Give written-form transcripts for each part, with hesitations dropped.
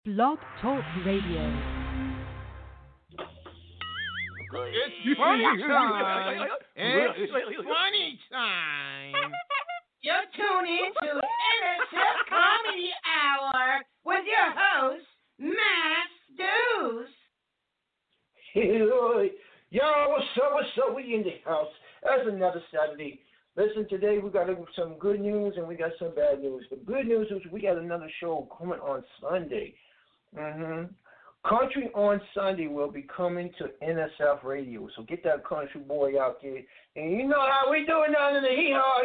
Blog Talk Radio. It's funny time. It's funny time. You're tuning to NSF Comedy Hour with your host, Max Deuce. Yo, what's up? We in the house. That's another Saturday. Listen, today we got some good news and we got some bad news. The good news is we got another show coming on Sunday. Country on Sunday will be coming to NSF Radio. So get that country boy out there. And you know how we do it down in the hee-haw.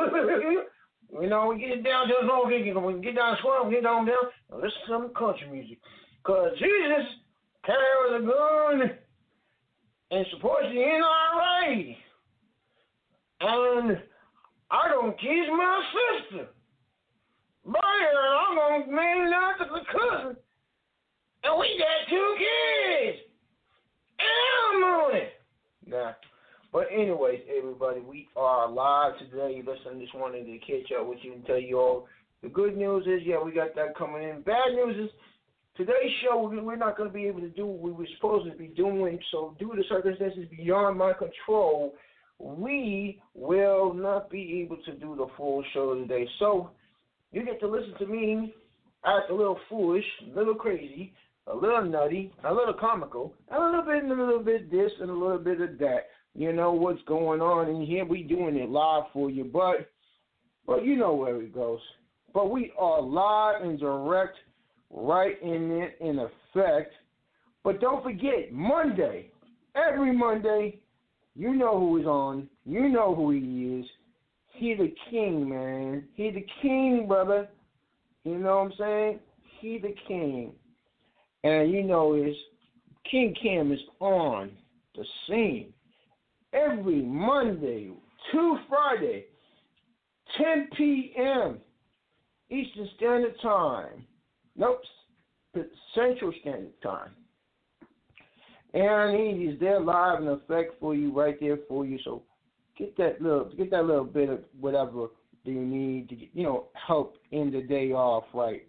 We get down to the low, we get down swell, we get down. Now listen to some country music. Because Jesus carries a gun and supports the NRA. And I don't kiss my sister. But I'm going to name out to the cousin. And we got 2 kids. And I'm on it. Nah. But anyways, everybody, we are live today. Listen, just wanted to catch up with you and tell you all. The good news is, we got that coming in. Bad news is, today's show, we're not going to be able to do what we were supposed to be doing. So due to circumstances beyond my control, we will not be able to do the full show today. So you get to listen to me act a little foolish, a little crazy, a little nutty, a little comical, a little bit this and a little bit of that. You know what's going on in here. We doing it live for you, but you know where it goes. But we are live and direct, right in effect. But don't forget, Monday, every Monday, you know who is on. You know who he is. He the king, man. He the king, brother. You know what I'm saying? He the king. And you know is King Cam is on the scene every Monday to Friday, 10 p.m. Eastern Standard Time. Nope, Central Standard Time. And he is there live in effect for you, right there for you. So get that little bit of whatever do you need to get, help end the day off right.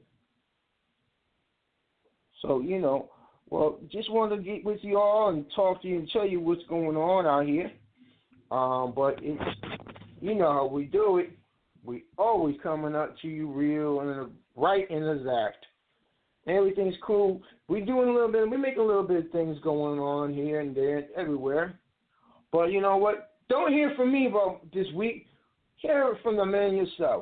So, just wanted to get with you all and talk to you and tell you what's going on out here. But it's, you know how we do it. We always coming up to you real and right and exact. Everything's cool. We're making a little bit of things going on here and there, everywhere. But you know what? Don't hear from me about this week. Hear it from the man yourself.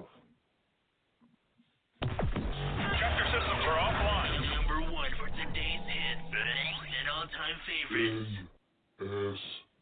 Chapter systems are offline. Number 1 for today's hits and all-time favorites.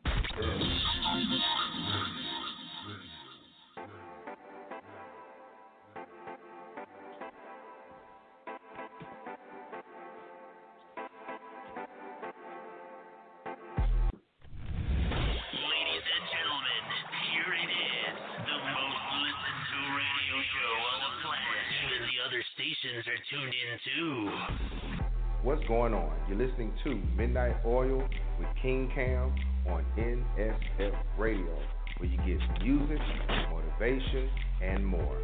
Stations are tuned in too. What's going on? You're listening to Midnight Oil with King Cam on NSF Radio, where you get music, motivation, and more.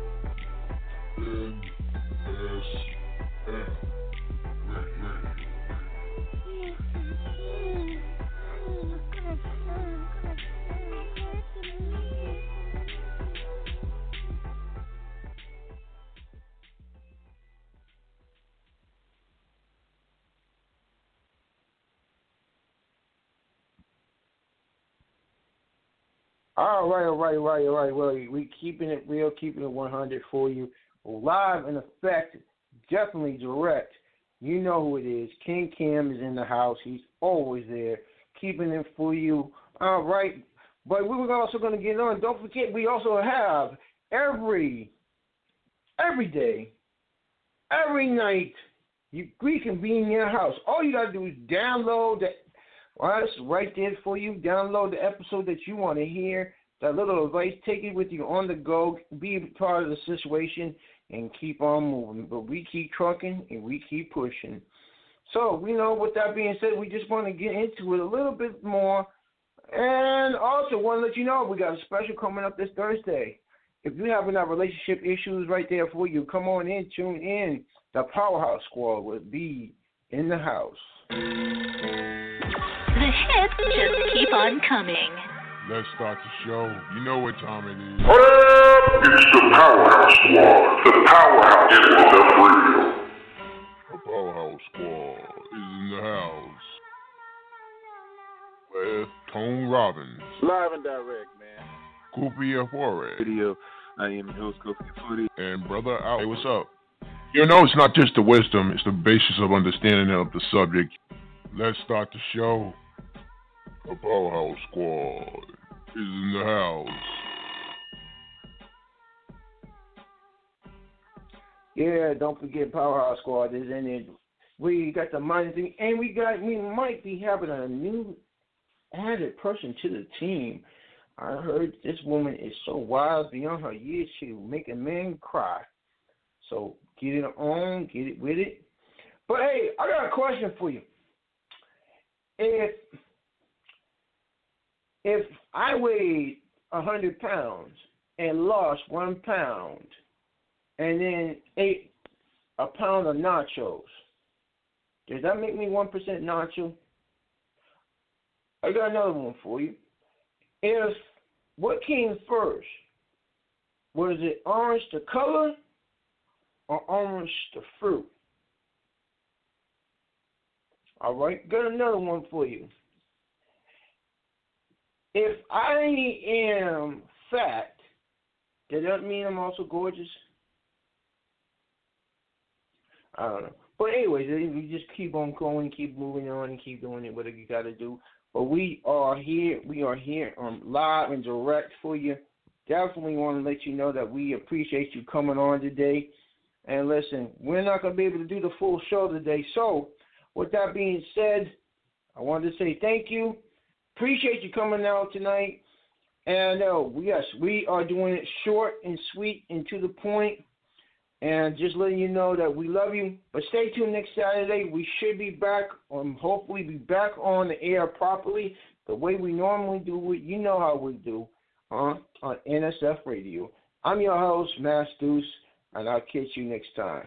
NSF Radio. All right. Well, we keeping it real, keeping it 100 for you. Live in effect, definitely direct. You know who it is. King Cam is in the house. He's always there, keeping it for you. All right. But we were also going to get on. Don't forget, we also have every day, every night, we can be in your house. All you got to do is download the it's right there for you. Download the episode that you want to hear. That little advice, take it with you on the go. Be a part of the situation and keep on moving. But we keep trucking and we keep pushing. So, with that being said, we just want to get into it a little bit more. And also want to let you know we got a special coming up this Thursday. If you're having that relationship issues right there for you, come on in, tune in. the Powerhouse Squad will be in the house. The hits just keep on coming. Let's start the show. You know what time it is. What up? It's the Powerhouse Squad. The Powerhouse NSF Radio. The Powerhouse Squad is in the house. With Tone Robbins. Live and direct, man. Koopy F. Video. I am your host, Koopy Footy. And Brother Al. Hey, what's up? You know, it's not just the wisdom, it's the basis of understanding of the subject. Let's start the show. The Powerhouse Squad is in the house. Yeah, don't forget Powerhouse Squad is in it. We got the money thing, and we might be having a new added person to the team. I heard this woman is so wild beyond her years, she will make a man cry. So get it on, get it with it. But hey, I got a question for you. If I weighed 100 pounds and lost 1 pound and then ate a pound of nachos, does that make me 1% nacho? I got another one for you. What came first? Was it orange the color or orange the fruit? All right, got another one for you. If I am fat, does that mean I'm also gorgeous? I don't know. But anyways, we just keep on going, keep moving on, and keep doing it, whatever you got to do. But we are here live and direct for you. Definitely want to let you know that we appreciate you coming on today. And listen, we're not going to be able to do the full show today. So with that being said, I wanted to say thank you. Appreciate you coming out tonight. And yes, we are doing it short and sweet and to the point. And just letting you know that we love you. But stay tuned next Saturday. We should be back, hopefully be back on the air properly, the way we normally do it. You know how we do on NSF Radio. I'm your host, Mass Deuce, and I'll catch you next time.